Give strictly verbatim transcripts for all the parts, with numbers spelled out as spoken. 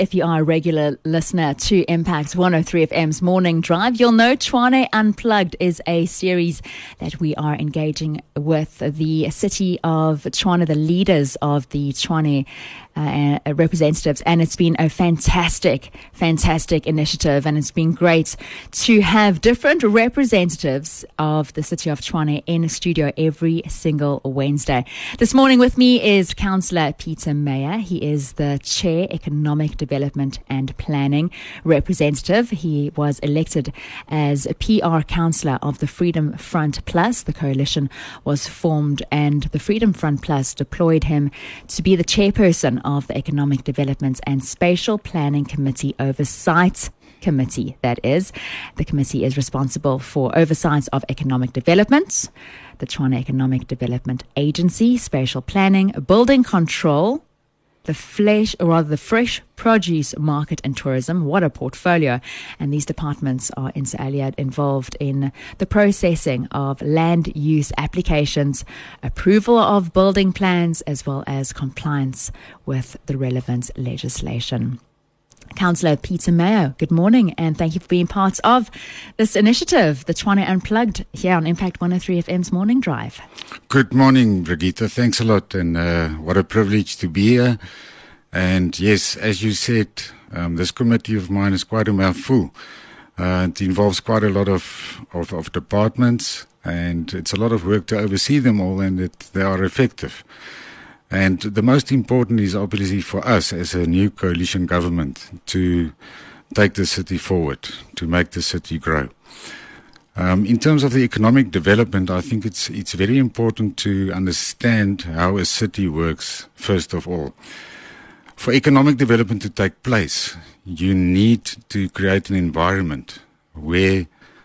If you are a regular listener to Impact one oh three F M's Morning Drive, you'll know Tshwane Unplugged is a series that we are engaging with the city of Tshwane, the leaders of the Tshwane uh, representatives, and it's been a fantastic, fantastic initiative, and it's been great to have different representatives of the city of Tshwane in studio every single Wednesday. This morning with me is Councillor Peter Meyer. He is the Chair, Economic Development and Planning Representative. He was elected as a P R Councillor of the Freedom Front Plus. The coalition was formed and the Freedom Front Plus deployed him to be the chairperson of the Economic Development and Spatial Planning Committee Oversight Committee, that is. The committee is responsible for oversight of economic development, the Tshwane Economic Development Agency, spatial planning, building control, the flesh, or rather the fresh produce market and tourism. What a portfolio. And these departments are inter alia involved in the processing of land use applications, approval of building plans, as well as compliance with the relevant legislation. Councillor Peter Meyer, good morning, and thank you for being part of this initiative, the Tshwane Unplugged, here on Impact one oh three F M's Morning Drive. Good morning, Brigitte. Thanks a lot, and uh, what a privilege to be here. And yes, as you said, um, this committee of mine is quite a mouthful. Uh, it involves quite a lot of, of, of departments, and it's a lot of work to oversee them all, and that they are effective. And the most important is obviously for us as a new coalition government to take the city forward, to make the city grow. Um, in terms of the economic development, I think it's it's very important to understand how a city works, first of all. For economic development to take place, you need to create an environment where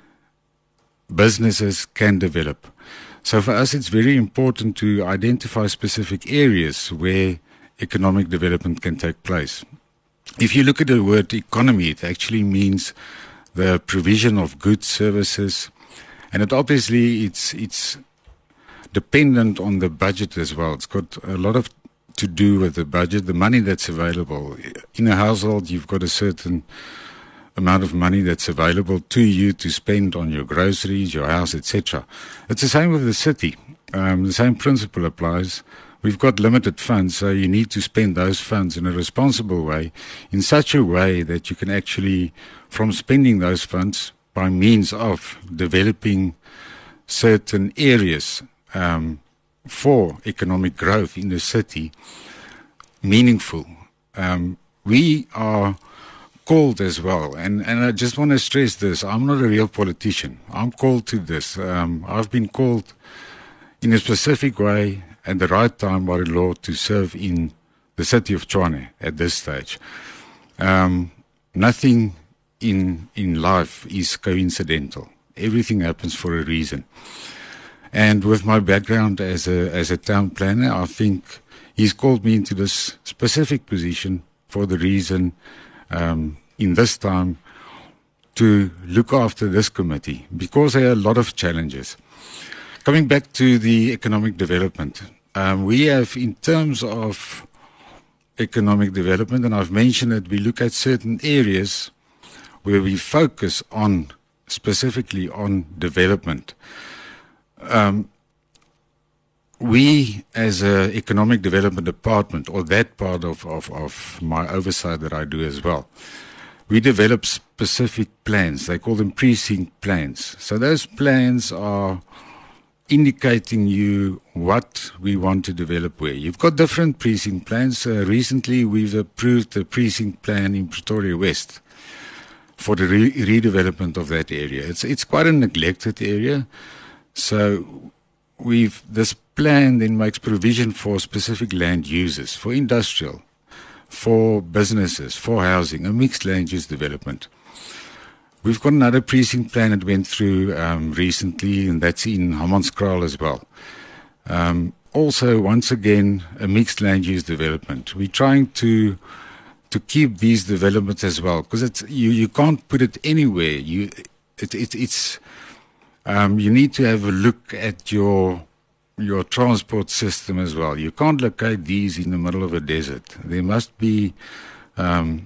businesses can develop. So for us, it's very important to identify specific areas where economic development can take place. If you look at the word economy, it actually means the provision of goods, services, and it obviously it's it's dependent on the budget as well. It's got a lot of to do with the budget, the money that's available. In a household, you've got a certain amount of money that's available to you to spend on your groceries, your house, et cetera. It's the same with the city. Um, the same principle applies. We've got limited funds, so you need to spend those funds in a responsible way, in such a way that you can actually, from spending those funds by means of developing certain areas um, for economic growth in the city, meaningful. Um, we are called as well, and, and I just want to stress this, I'm not a real politician. I'm called to this. Um, I've been called in a specific way at the right time by the law to serve in the city of Tshwane at this stage. Um, nothing in in life is coincidental. Everything happens for a reason. And with my background as a as a town planner, I think he's called me into this specific position for the reason Um, in this time to look after this committee, because there are a lot of challenges. Coming back to the economic development, um, we have, in terms of economic development, and I've mentioned that we look at certain areas where we focus on, specifically on development. Um, We, as an economic development department, or that part of, of, of my oversight that I do as well, we develop specific plans. They call them precinct plans. So those plans are indicating you what we want to develop where. You've got different precinct plans. Uh, recently, we've approved the precinct plan in Pretoria West for the re redevelopment of that area. It's, it's quite a neglected area. So we've this plan then makes provision for specific land uses, for industrial, for businesses, for housing, a mixed land use development. We've got another precinct plan that went through um, recently, and that's in Hammanskraal as well. Um, also, once again, a mixed land use development. We're trying to to keep these developments as well, because it's you you can't put it anywhere. You it, it it's um, you need to have a look at your your transport system as well. You can't locate these in the middle of a desert. There must be um,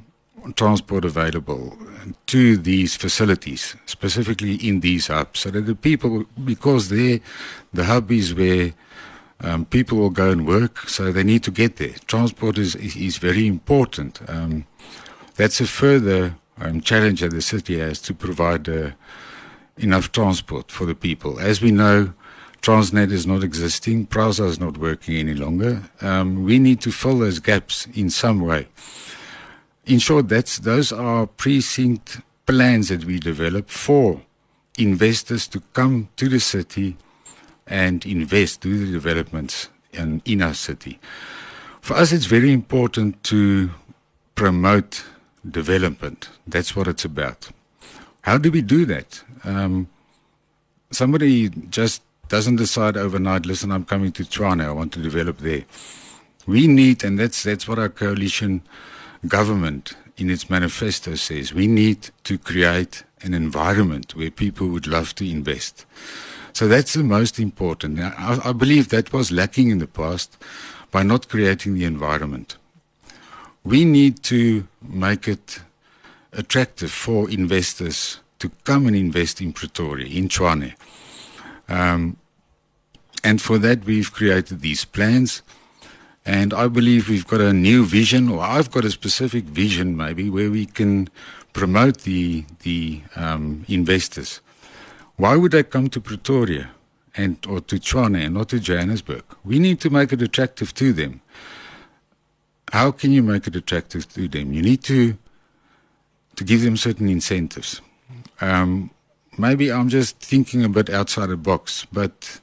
transport available to these facilities, specifically in these hubs, so that the people, because they, the hub is where um, people will go and work, so they need to get there. Transport is, is, is very important. Um, that's a further um, challenge that the city has, to provide uh, enough transport for the people. As we know, Transnet is not existing, PRASA is not working any longer. Um, we need to fill those gaps in some way. In short, that's, those are precinct plans that we develop for investors to come to the city and invest, do the developments in, in our city. For us, it's very important to promote development. That's what it's about. How do we do that? Um, somebody just doesn't decide overnight, listen, I'm coming to Tshwane, I want to develop there. We need, and that's that's what our coalition government in its manifesto says, we need to create an environment where people would love to invest. So that's the most important. Now, I, I believe that was lacking in the past by not creating the environment. We need to make it attractive for investors to come and invest in Pretoria, in Tshwane. Um, and for that, we've created these plans. And I believe we've got a new vision, or I've got a specific vision maybe, where we can promote the, the um, investors. Why would they come to Pretoria and or to Tshwane and not to Johannesburg? We need to make it attractive to them. How can you make it attractive to them? You need to, to give them certain incentives. Um, Maybe I'm just thinking a bit outside the box, but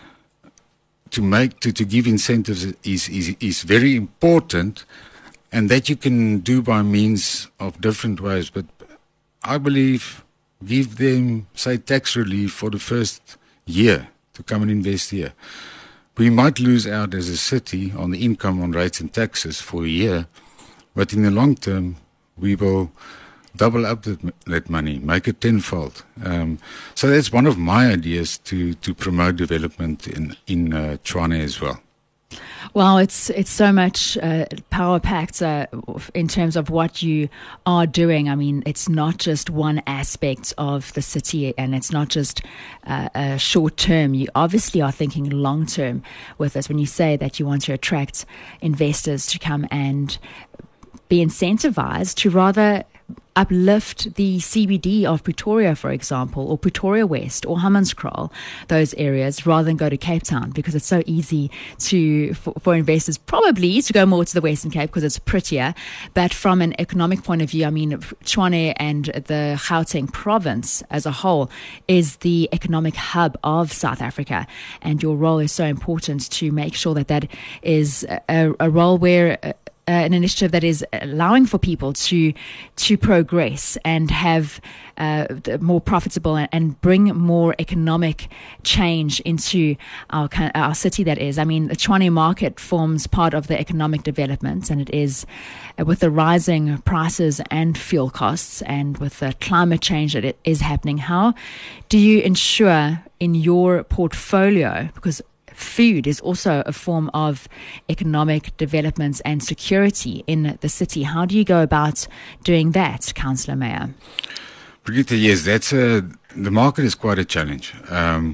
to make to, to give incentives is, is is very important, and that you can do by means of different ways. But I believe give them, say, tax relief for the first year to come and invest here. We might lose out as a city on the income on rates and taxes for a year, but in the long term we will double up that, that money, make it tenfold. Um, so that's one of my ideas to, to promote development in, in uh, Tshwane as well. Well, it's it's so much uh, power packed uh, in terms of what you are doing. I mean, it's not just one aspect of the city, and it's not just uh, a short term. You obviously are thinking long term with this when you say that you want to attract investors to come and be incentivized to rather uplift the C B D of Pretoria, for example, or Pretoria West or Hammanskraal, those areas, rather than go to Cape Town, because it's so easy to for, for investors probably to go more to the Western Cape because it's prettier. But from an economic point of view, I mean, Tshwane and the Gauteng province as a whole is the economic hub of South Africa, and your role is so important to make sure that that is a, a role where Uh, Uh, an initiative that is allowing for people to to progress and have uh, more profitable and, and bring more economic change into our our city. That is, I mean, the Tshwane market forms part of the economic development, and it is uh, with the rising prices and fuel costs, and with the climate change that it is happening. How do you ensure in your portfolio, because food is also a form of economic development and security in the city. How do you go about doing that, Councillor Meyer? Brigitte, yes, that's a, the market is quite a challenge. Um,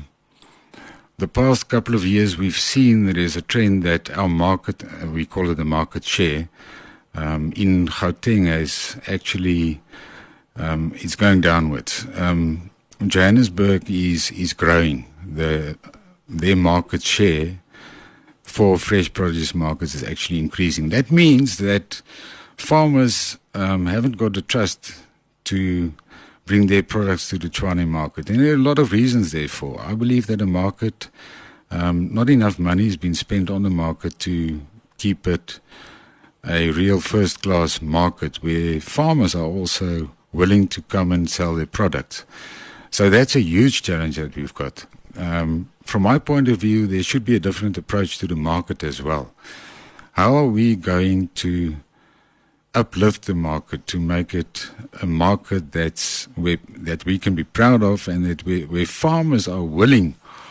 the past couple of years we've seen there is a trend that our market, uh, we call it the market share, um, in Gauteng is actually, um, it's going downwards. Um, Johannesburg is, is growing. The Their market share for fresh produce markets is actually increasing. That means that farmers um, haven't got the trust to bring their products to the Tshwane market. And there are a lot of reasons therefore. I believe that the market, um, not enough money has been spent on the market to keep it a real first-class market where farmers are also willing to come and sell their products. So that's a huge challenge that we've got. Um, from my point of view, there should be a different approach to the market as well. How are we going to uplift the market to make it a market that's where, that we can be proud of, and that we, where farmers are willing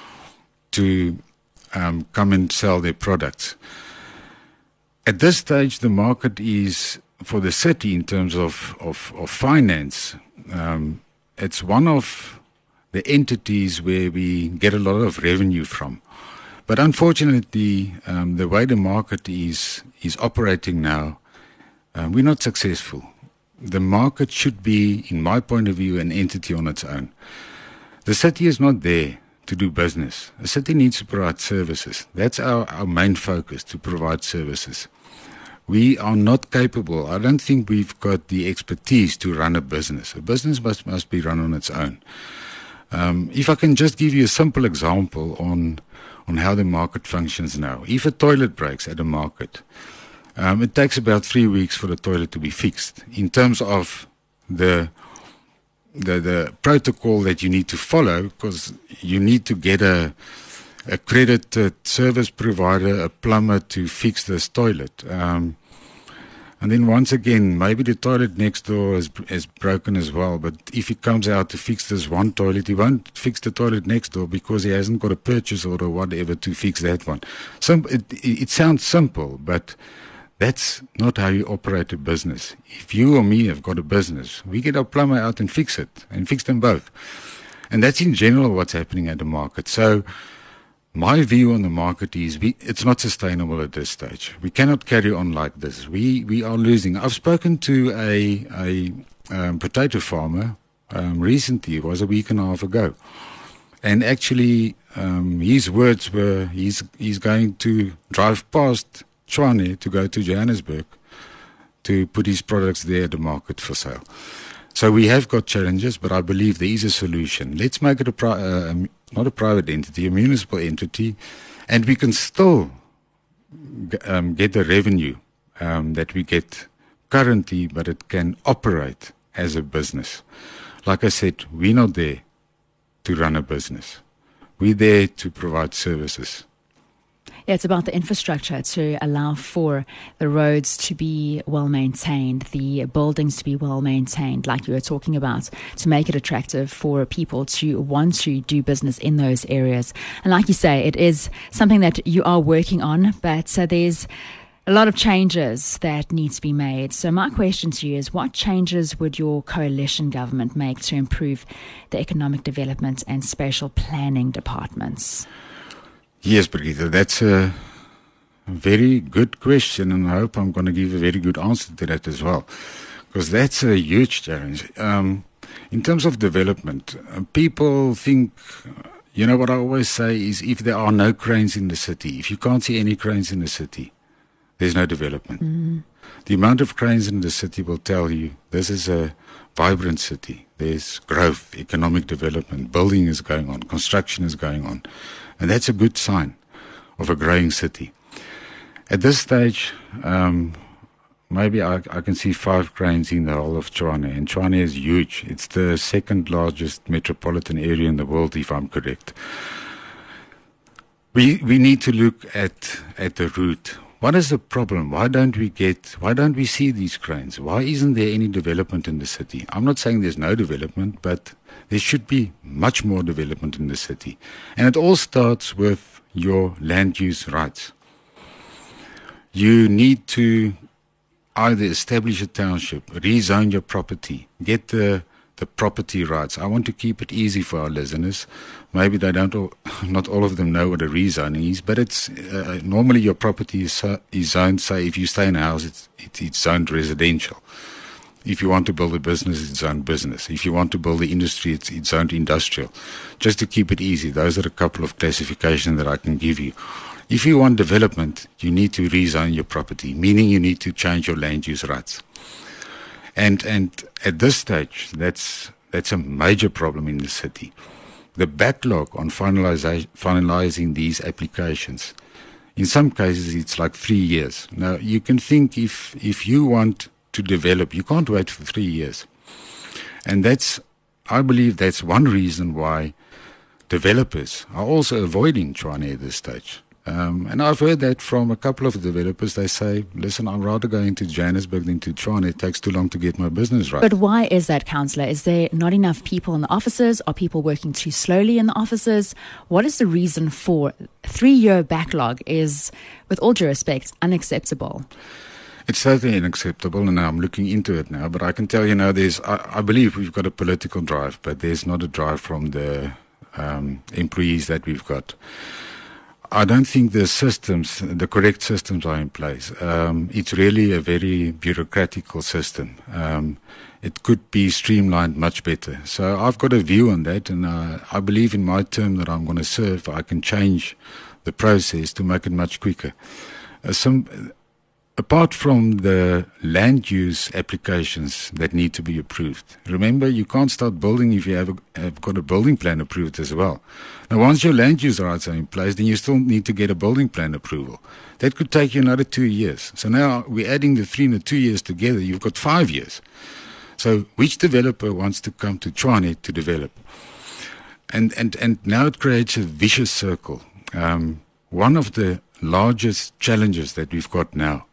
to um, come and sell their products? At this stage, the market is for the city in terms of, of, of finance, um, it's one of the entities where we get a lot of revenue from. But unfortunately, um, the way the market is, is operating now, uh, we're not successful. The market should be, in my point of view, an entity on its own. The city is not there to do business. The city needs to provide services. That's our, our main focus, to provide services. We are not capable. I don't think we've got the expertise to run a business. A business must, must be run on its own. Um, if I can just give you a simple example on, on how the market functions now. If a toilet breaks at a market, um, it takes about three weeks for the toilet to be fixed. In terms of the The, the protocol that you need to follow, because you need to get a accredited service provider, a plumber, to fix this toilet. Um, and then once again, maybe the toilet next door is, is broken as well, but if he comes out to fix this one toilet, he won't fix the toilet next door because he hasn't got a purchase order or whatever to fix that one. Some, it, it sounds simple, but that's not how you operate a business. If you or me have got a business, we get our plumber out and fix it, and fix them both. And that's in general what's happening at the market. So my view on the market is we, it's not sustainable at this stage. We cannot carry on like this. We we are losing. I've spoken to a, a um, potato farmer um, recently, it was a week and a half ago. And actually, um, his words were he's, he's going to drive past Tshwane to go to Johannesburg to put his products there at the market for sale. So we have got challenges, but I believe there is a solution. Let's make it a pri- uh, not a private entity, a municipal entity, and we can still g- um, get the revenue um, that we get currently, but it can operate as a business. Like I said, we're not there to run a business. We're there to provide services. Yeah, it's about the infrastructure to allow for the roads to be well maintained, the buildings to be well maintained, like you were talking about, to make it attractive for people to want to do business in those areas. And like you say, it is something that you are working on, but uh, there's a lot of changes that need to be made. So my question to you is, what changes would your coalition government make to improve the economic development and spatial planning departments? Yes, Brigitte, that's a very good question, and I hope I'm going to give a very good answer to that as well, because that's a huge challenge. Um, in terms of development, uh, people think, you know what I always say is, if there are no cranes in the city, if you can't see any cranes in the city, there's no development. Mm. The amount of cranes in the city will tell you this is a vibrant city. There's growth, economic development, building is going on, construction is going on. And that's a good sign of a growing city. At this stage, um, maybe I, I can see five cranes in the whole of Tshwane. And Tshwane is huge. It's the second largest metropolitan area in the world, if I'm correct. We we need to look at, at the route. What is the problem? Why don't we get, why don't we see these cranes? Why isn't there any development in the city? I'm not saying there's no development, but there should be much more development in the city. And it all starts with your land use rights. You need to either establish a township, rezone your property, get the the property rights. I want to keep it easy for our listeners. Maybe they don't all, not all of them know what a rezoning is, but it's uh, normally your property is, uh, is zoned, say if you stay in a house, it's, it, it's zoned residential. If you want to build a business, it's zoned business. If you want to build the industry, it's, it's zoned industrial. Just to keep it easy, those are a couple of classifications that I can give you. If you want development, you need to rezone your property, meaning you need to change your land use rights. And and at this stage, that's that's a major problem in the city. The backlog on finalizing finalizing these applications, in some cases, it's like three years. Now, you can think if if you want to develop, you can't wait for three years. And that's, I believe that's one reason why developers are also avoiding Tshwane at this stage. Um, and I've heard that from a couple of developers. They say, listen, I'm rather going to Johannesburg than to Tshwane. It takes too long to get my business right. But why is that, Councillor? Is there not enough people in the offices? Are people working too slowly in the offices? What is the reason for three-year backlog is, with all due respect, unacceptable? It's totally unacceptable, and I'm looking into it now. But I can tell you now, there's, I, I believe we've got a political drive, but there's not a drive from the um, employees that we've got. I don't think the systems, the correct systems are in place. Um, it's really a very bureaucratical system. Um, it could be streamlined much better. So I've got a view on that, and uh, I believe in my term that I'm going to serve, I can change the process to make it much quicker. Uh, some, apart from the land use applications that need to be approved, remember, you can't start building if you have, a, have got a building plan approved as well. Now, once your land use rights are in place, then you still need to get a building plan approval. That could take you another two years. So now we're adding the three and the two years together. You've got five years. So which developer wants to come to Tshwane to develop? And, and, and now it creates a vicious circle. Um, one of the largest challenges that we've got now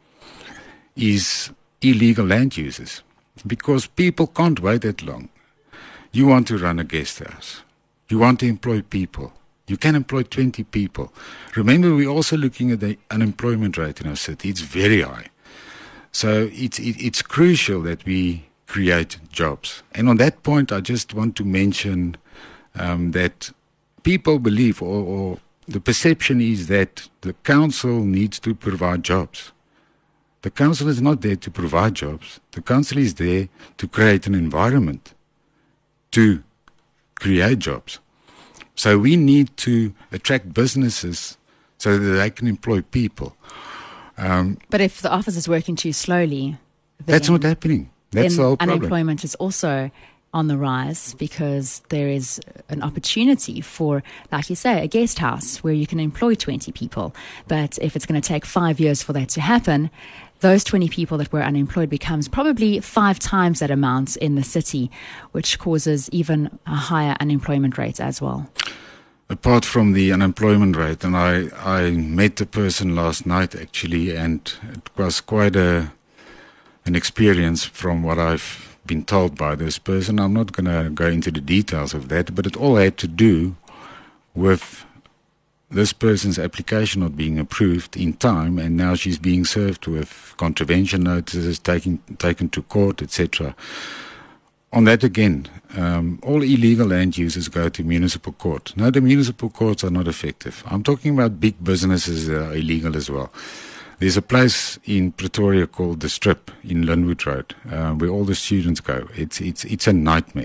is illegal land uses, because people can't wait that long. You want to run a guest house. You want to employ people. You can employ twenty people. Remember, we're also looking at the unemployment rate in our city. It's very high. So it's, it, it's crucial that we create jobs. And on that point, I just want to mention um, that people believe, or, or the perception is that the council needs to provide jobs. The council is not there to provide jobs. The council is there to create an environment to create jobs. So we need to attract businesses so that they can employ people. Um, but if the office is working too slowly, that's not happening. That's the whole problem. Unemployment is also on the rise, because there is an opportunity for, like you say, a guest house where you can employ twenty people. But if it's going to take five years for that to happen, those twenty people that were unemployed becomes probably five times that amount in the city, which causes even a higher unemployment rate as well. Apart from the unemployment rate, and I, I met the person last night actually, and it was quite a an experience from what I've been told by this person. I'm not going to go into the details of that, but it all had to do with this person's application not being approved in time, and now she's being served with contravention notices, taken taken to court, et cetera. On that again, um, all illegal land users go to municipal court. Now, the municipal courts are not effective. I'm talking about big businesses that are illegal as well. There's a place in Pretoria called The Strip in Linwood Road, uh, where all the students go. It's it's it's a nightmare.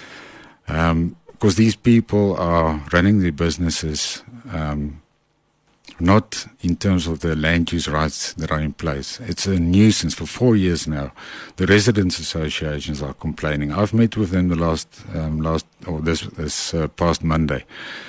Um, because these people are running their businesses um, not in terms of the land use rights that are in place. It's a nuisance for four years now. The residents' associations are complaining. I've met with them the last um, last or this this uh, past Monday,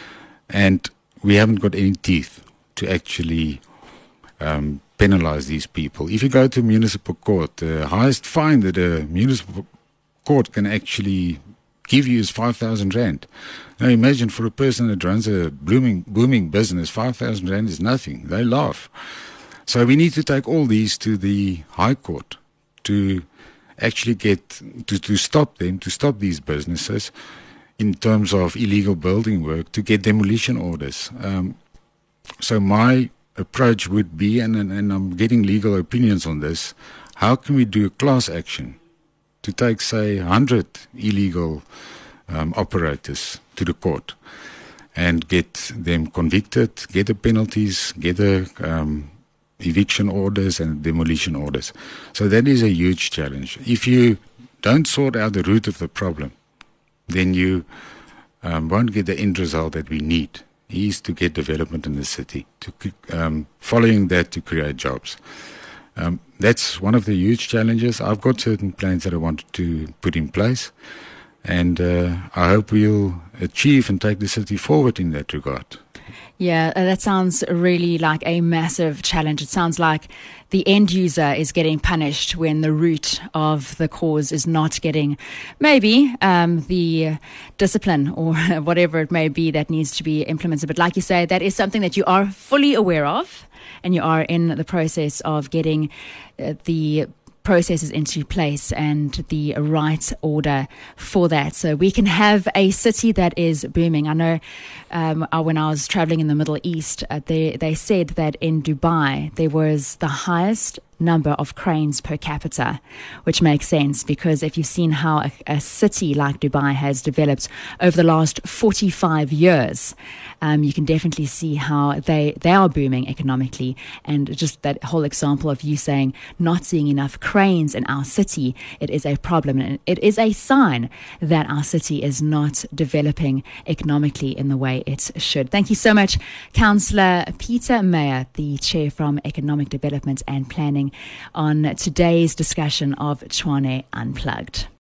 and we haven't got any teeth to actually um, penalize these people. If you go to municipal court, the highest fine that a municipal court can actually give you is five thousand rand. Now imagine, for a person that runs a blooming, booming business, five thousand rand is nothing. They laugh. So we need to take all these to the High Court to actually get, to, to stop them, to stop these businesses in terms of illegal building work, to get demolition orders. Um, so my approach would be, and, and, and I'm getting legal opinions on this, how can we do a class action to take, say, one hundred illegal um, operators to the court and get them convicted, get the penalties, get the um, eviction orders and demolition orders. So that is a huge challenge. If you don't sort out the root of the problem, then you um, won't get the end result that we need, is to get development in the city, to um, following that to create jobs. Um, that's one of the huge challenges. I've got certain plans that I want to put in place, and uh, I hope we'll achieve and take the city forward in that regard. Yeah, that sounds really like a massive challenge. It sounds like the end user is getting punished when the root of the cause is not getting maybe um, the discipline or whatever it may be that needs to be implemented. But like you say, that is something that you are fully aware of, and you are in the process of getting uh, the processes into place and the right order for that, so we can have a city that is booming. I know um, when I was traveling in the Middle East, uh, they, they said that in Dubai there was the highest number of cranes per capita, which makes sense because if you've seen how a, a city like Dubai has developed over the last forty-five years, um, you can definitely see how they, they are booming economically. And just that whole example of you saying not seeing enough cranes in our city, it is a problem. And it is a sign that our city is not developing economically in the way it should. Thank you so much, Councillor Peter Meyer, the Chair from Economic Development and Planning, on today's discussion of Tshwane Unplugged.